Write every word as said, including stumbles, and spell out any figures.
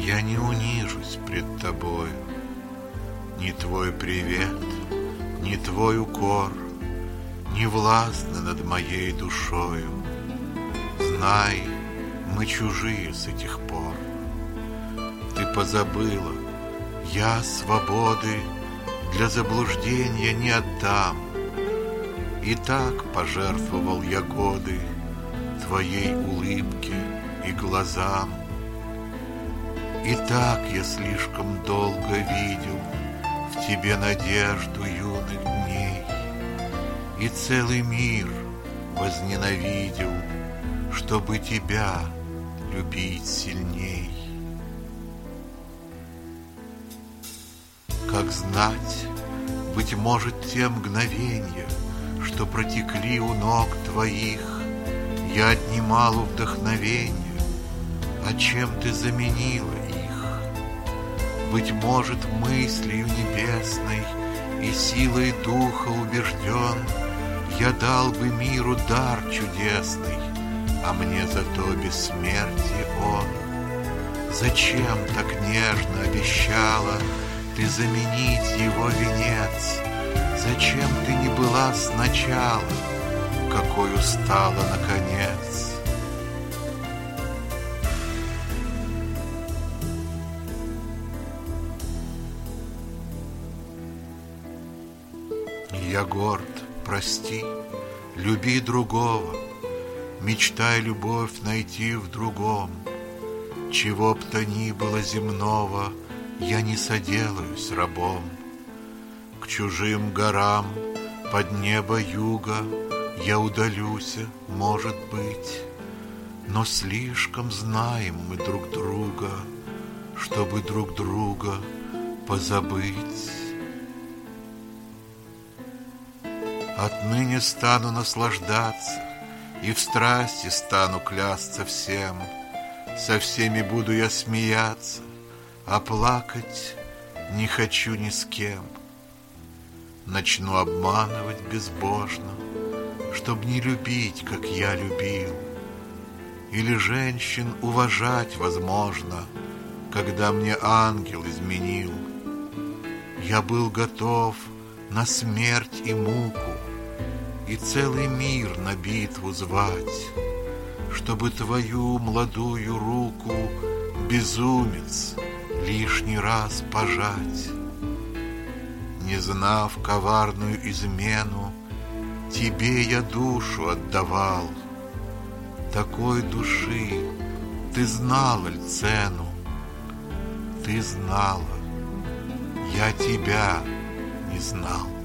Я не унижусь пред тобою, ни твой привет, ни твой укор не властны над моей душою. Знай, мы чужие с этих пор. Ты позабыла, я свободы для заблуждения не отдам. И так пожертвовал я годы твоей улыбке и глазам. И так я слишком долго видел в тебе надежду юных дней, и целый мир возненавидел, чтобы тебя любить сильней. Как знать, быть может, те мгновенья, что протекли у ног твоих, я отнимал у вдохновения, а чем ты заменила их? Быть может, мыслью небесной и силой духа убежден, я дал бы миру дар чудесный, а мне зато бессмертие он. Зачем так нежно обещала ты заменить его венец? Зачем ты не была сначала, какой стала наконец? Я горд, прости, люби другого, мечтай любовь найти в другом. Чего б то ни было земного, я не соделаюсь рабом. К чужим горам под небо юга я удалюся, может быть, но слишком знаем мы друг друга, чтобы друг друга позабыть. Отныне стану наслаждаться и в страсти стану клясться всем. Со всеми буду я смеяться, а плакать не хочу ни с кем. Начну обманывать безбожно, чтоб не любить, как я любил. Или женщин уважать возможно, когда мне ангел изменил. Я был готов на смерть и муку, и целый мир на битву звать, чтобы твою молодую руку, безумец, лишний раз пожать. Не знав коварную измену, тебе я душу отдавал. Такой души ты знала ль цену? Ты знала, я тебя не знал.